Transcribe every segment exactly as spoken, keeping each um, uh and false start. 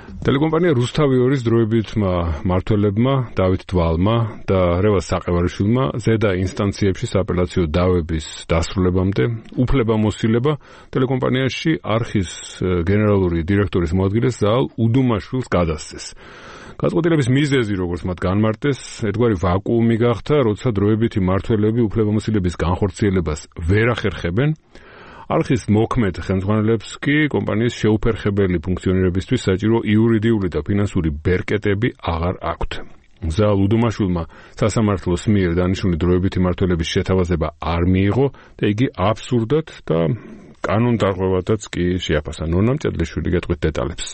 ტელეკომპანია რუსთავი ორის დროებითმა მმართველებმა დავით დვალმა და რევაზ საყევარიშვილმა ზედა ინსტანციებში სააპელაციო დავების დასრულებამდე უფლებამოსილება ტელეკომპანიაში არხის გენერალური დირექტორის მოადგილეს ზაალ უდუმაშვილს გადასცეს. Გაწყვეტილების მიზეზი, როგორც მათ განმარტეს, ერთგვარი ვაკუუმი გახდა, როცა დროებითი მმართველები უფლებამოსილების განხორციელებას ვერ ახერხებენ. არხის მოქმედ ხელმძღვანელებს კი კომპანიის შეუფერხებელი ფუნქციონირებისთვის საჭირო იურიდიული და ფინანსური ბერკეტები აღარ აქვთ. ზაალ უდუმაშვილმა სასამართლოს მიერ დანიშნული დროებითი მმართველების შეთავაზება არ მიიღო და იგი აბსურდად და კანონდარღვევადაც კი შეაფასა. ნონა მჭედლიშვილი გეტყვით დეტალებს.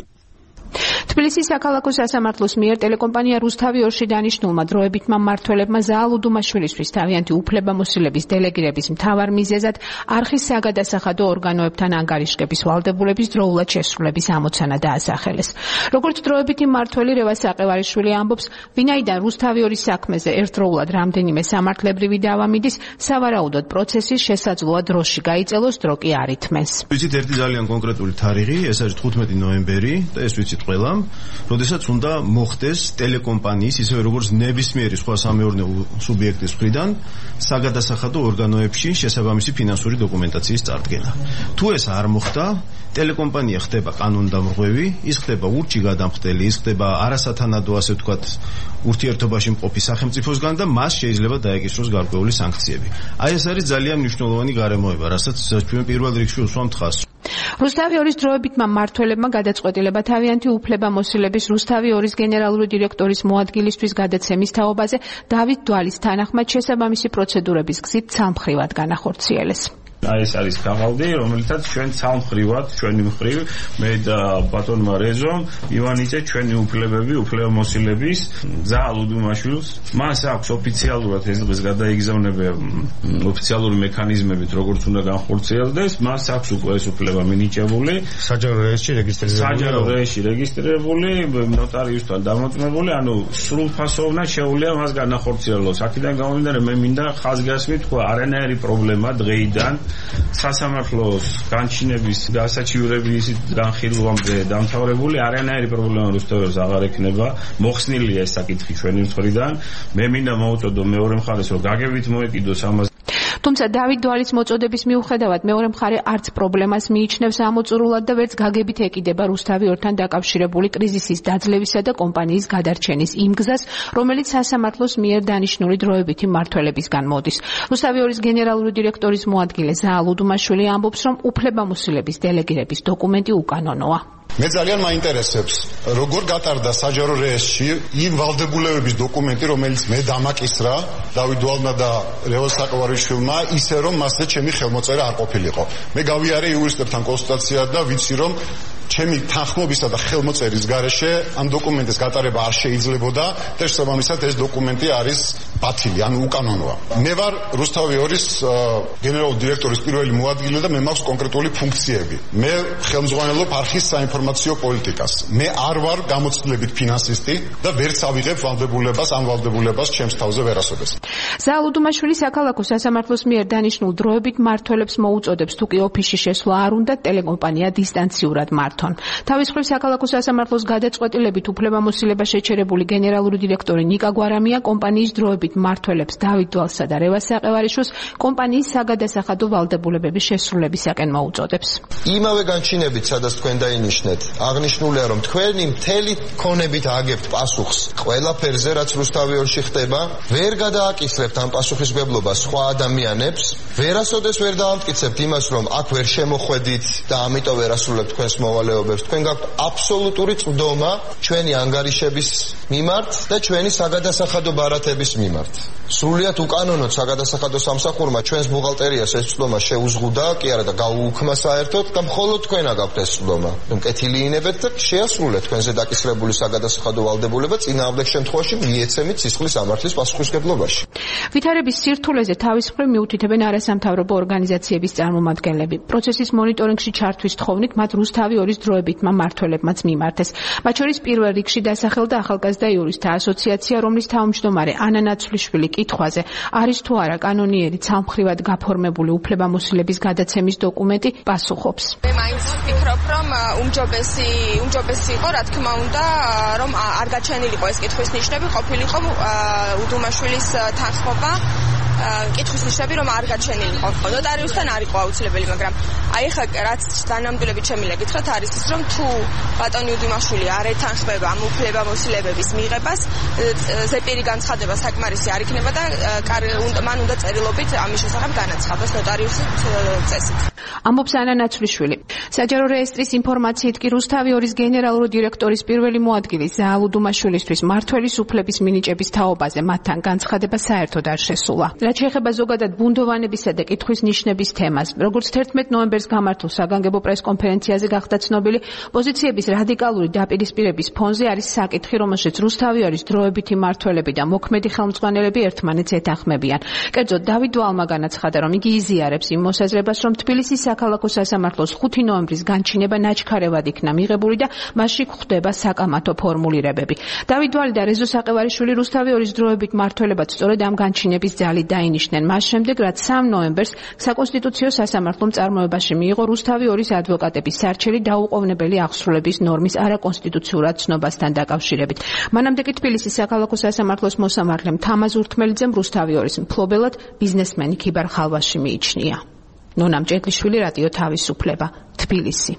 თბილისის საქალაქო სასამართლოს მიერ ტელეკომპანია რუსთავი ორში დანიშნულმა დროებითმა მმართველებმა ზაალ უდუმაშვილისთვის თავიანთი უფლებამოსილების დელეგირების მთავარ მიზეზად არხის საგადასახადო ორგანოებთან ანგარიშგების ვალდებულების დროულად შესრულების ამოცანა დაასახელეს. როგორც დროებითი მმართველი რევაზ საყევარიშვილი ამბობს, ვინაიდან რუსთავი ორის საქმეზე ერთდროულად რამდენიმე სამართლებრივი დავა მიდის, სავარაუდოდ პროცესის შესაძლოა დროში გაიწელოს, დრო კი არ ითმენს. ვიცით ერთი ძალიან კონკრეტული თარიღი, ეს არის თხუთმეტი ნოემბერი და ეს ვიცით ყველამ, როდესაც უნდა მოხდეს ტელეკომპანიის, ისევე როგორც ნებისმიერი სხვა სამეურნეო სუბიექტის მხრიდან საგადასახადო ორგანოებში შესაბამისი ფინანსური დოკუმენტაციის წარდგენა. თუ ეს არ მოხდა, ტელეკომპანია ხდება კანონდამრღვევი, ის ხდება ურჩი გადამხდელი, ის ხდება არასათანადო, ასე ვთქვათ, ურთიერთობაში მყოფი სახელმწიფოსგან და მას შეიძლება დაეკისროს გარკვეული სანქციები. აი ეს არის ძალიან მნიშვნელოვანი გარემოება, რასაც ჩვენ პირველ რიგში უსვამთ ხაზს. რუსთავი ორის დროებითმა მმართველებმა გადაწყვეტილება თავიანთი უფლებამოსილების რუსთავი ორის გენერალური დირექტორის მოადგილისთვის გადაცემის თაობაზე დავით დვალის თანახმად შესაბამისი პროცედურების გზით ცალმხრივად განახორციელეს. აი ეს არის გამალდი, რომელიცაც ჩვენ ცალმხრივად, ჩვენი მხრივ, მე და ბატონმა რეზომ, ივანიძე ჩვენი უფლებები, უფლებამოსილების ზაალ უდუმაშვილს, მას აქვს ოფიციალურად ეს დღეს გადაიგზავნება ოფიციალური მექანიზმებით, როგორც უნდა განხორციელდეს, მას აქვს უკვე ეს უფლება მინიჭებული, საჯარო რეესტრში რეგისტრირებული, საჯარო რეესტრში რეგისტრირებული, ნოტარიუსთან დამოწმებული, ანუ სრულფასოვნად შეუძლია მას განახორციელოს. აქედან გამომდინარე, მე მინდა ხაზგასმით თქვა, არანაირი პრობლემა დღეიდან სასამართლოს განჩინების გასაჩივრების განხილვამდე დამთავრებული არანაირი პრობლემა რუსთავის აღარ ექნება. მოხსნილია ეს საკითხი ჩვენი მხრიდან. მე მინდა მოვუწოდო მეორე მხარეს, რომ გაგებით მოეკიდოს ამას. თუმცა დავით დვალის მოწოდების მიუხედავად მეორე მხარე არც პრობლემას მიიჩნევს ამოწურულად და ვერც გაგებით ეკიდება რუსთავი ორთან დაკავშირებული კრიზისის დაძლევისა და კომპანიის გადარჩენის იმ გზას, რომელიც სასამართლოს მიერ დანიშნული დროებითი მმართველებისგან მოდის. რუსთავი ორის გენერალური დირექტორის მოადგილე ზაალ უდუმაშვილი ამბობს, რომ უფლებამოსილების დელეგირების დოკუმენტი უკანონოა. მე ძალიან მაინტერესებს, როგორ გატარდა საჯარო რეესტრში იმ ვალდებულებების დოკუმენტი, რომელიც მე დამაკისრა დავით დვალმა და რევაზ საყევარიშვილმა, ისე რომ მასზე ჩემი ხელმოწერა არ ყოფილიყო. მე გავიარე იურისტებთან კონსულტაცია და ვიცი, რომ ჩემი თანხმობისა და ხელმოწერის გარეშე ამ დოკუმენტის გატარება არ შეიძლებოდა და შესაბამისად ეს დოკუმენტი არის ბათილი, ანუ უკანონოა. მე ვარ რუსთავი ორის გენერალური დირექტორის პირველი მოადგილე და მე მაქვს კონკრეტული ფუნქციები. მე ხელმძღვანელობ არხის საინფორმაციო პოლიტიკას. მე არ ვარ გამოცდილებით ფინანსისტი და ვერც ავიღებ ვალდებულებას, ამ ვალდებულებას ჩემს თავზე ვერასოდეს. ზაალ უდუმაშვილი საქალაქო სასამართლოს მიერ დანიშნულ დროებით მმართველებს მოუწოდებს, თუ კი ოფისში შესვლა არ უნდა, ტელეკომპანია დისტანციურად მართონ. თავის მხრივ საქალაქო სასამართლოს გადაწყვეტილებით უფლებამოსილება შეჩერებული გენერალური დირექტორი ნიკა გვარამია კომპანიის დროებით მმართველებს დავით დვალსა და რევაზ საყევარიშვილს კომპანიის საგადასახადო ვალდებულებების შესრულებისაკენ მოუწოდებს. იმავე განჩინებით, სადაც თქვენ დაინიშნეთ, აღნიშნულია, რომ თქვენი მთელი ქონებით აგებთ პასუხს ყველაფერზე, რაც რუსთავი ორში ხდება, ვერ გადააკისრებთ ამ პასუხისმგებლობას სხვა ადამიანებს, ვერასოდეს ვერ დაამტკიცებთ იმას, რომ აქ ვერ შემოხვედით და ამიტომ ვერ ასრულებთ თქვენს მოვალეობებს. თქვენ გაქვთ აბსოლუტური წვდომა ჩვენი ანგარიშების მიმართ და ჩვენი საგადასახადო ბარათების მიმართ. სრულიად უკანონოდ საგადასახადო სამსახურმა ჩვენს ბუღალტერიას ეს წვდომა შეუზღუდა, კი არა და გაუუქმა საერთოდ და მხოლოდ თქვენა გაქვთ ეს წვდომა. მკეთილი ინებეთ და შეასრულეთ თქვენზე დაკისრებული საგადასახადო ვალდებულება წინააღმდეგ შემთხვევაში მიეცემით სისხლის ამართლის პასუხისმგებლობაში. ვითარების სირთულეზე თავის მხრივ მიუთითებენ არასამთავრობო ორგანიზაციების წარმომადგენლები. პროცესის მონიტორინგში ჩართვის თხოვნით მათ რუსთავი ორის დროებითმა მმართველებმაც მიმართეს. მათ შორის პირველ რიგში დასახელდა ახალგაზრდა იურისტთა ასოციაცია, რომლის თავმჯდომარე ანა ნაცვლიშვილი კითხვაზე არის თუ არა კანონიერი ცალმხრივად გაფორმებული უფლებამოსილების გადაცემის დოკუმენტი პასუხობს. მე მაინც ვფიქრობ, რომ უმჯობესი უმჯობესი იყო, რა თქმა უნდა, რომ არ გაჩენილიყო ეს კითხვის ნიშნები, ყოფილიყო უდუმაშვილის თანხმობა, კითხვის ნიშნები რომ არ გაჩენილიყო. ნოტარიუსთან არ იყო აუცილებელი, მაგრამ აი ხა რაც დანამდვილებით შემიძლია გითხრათ არის ის, რომ თუ ბატონი უდუმაშვილი არ ეთანხმება ამ უფლებამოსილებების მიღებას, ზეპირი განცხადება საკმარისი არ იქნება და მან უნდა წერილობით ამის შესახებ განაცხადოს ნოტარიუსის წესით. ამბობს ანა ნაცვლიშვილი. საჯარო რეესტრის ინფორმაციით კი რუსთავი ორის გენერალური დირექტორის პირველი მოადგილე ზაალ უდუმაშვილისთვის მმართველის უფლების მინიჭების თაობაზე მათთან განცხადება საერთოდ არ შესულა. რაც შეეხება ზოგადად ბუნდოვანებისა და კითხვის ნიშნების თემას, როგორც თერთმეტ ნოემბერს გამართულ საგანგებო პრესკონფერენციაზე გახდა ცნობილი, პოზიციების რადიკალური დაპირისპირების ფონზე არის საკითხი, რომელშიც რუსთავი ორის დროებითი მმართველები და მოქმედი ხელმძღვანელები ერთმანეთს ეთანხმებიან. კერძოდ დავით დვალმა განაცხადა, რომ იგი იზიარებს იმ მოსაზრებას, რომ თბილისის საქალაქო სასამართლოს ხუთი ნოემბრის განჩინება ნაჩქარევად იქნა მიღებული და მასში გვხვდება საკამათო ფორმულირებები. დავით დვალი და რეზო საყევარიშვილი რუსთავი ორის დროებით მმართველებად სწორედ ამ განჩინების ძალით დაინიშნენ. მას შემდეგ, რაც სამ ნოემბერს საკონსტიტუციო სასამართლომ წარმოებაში მიიღო რუსთავი ორის ადვოკატების სარჩელი დაუყოვნებელი აღსრულების ნორმის არაკონსტიტუციურად ცნობასთან დაკავშირებით. მანამდე კი თბილისის საქალაქო სასამართლოს მოსამართლემ თამაზ ურთმელიძემ რუსთავი ორის მფლობელად ბიზნესმენი ქიბარ ხალვაში მიიჩნია. ნონა მჭედლიშვილი, რადიო თავისუფლება, თბილისი.